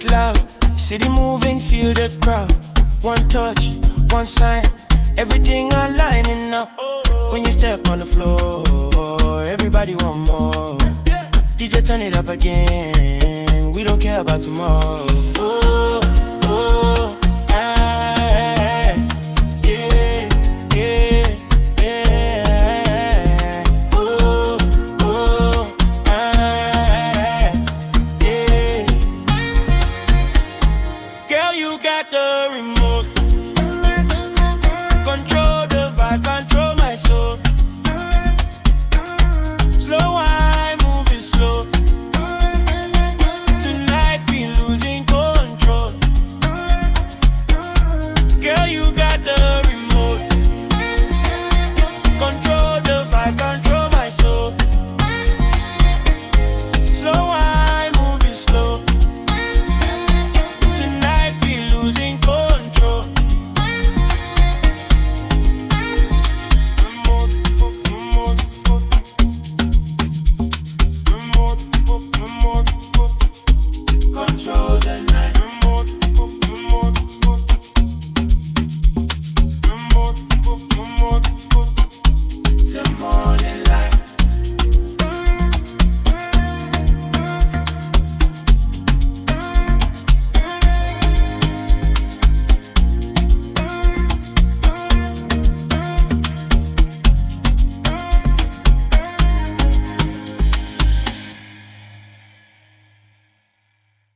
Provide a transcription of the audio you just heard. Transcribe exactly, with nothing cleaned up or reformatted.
it loud. See the moving, feel the crowd. One touch, one sign, everything aligning up. When you step on the floor, everybody want more. D J turn it up again, we don't care about tomorrow. Oh, oh.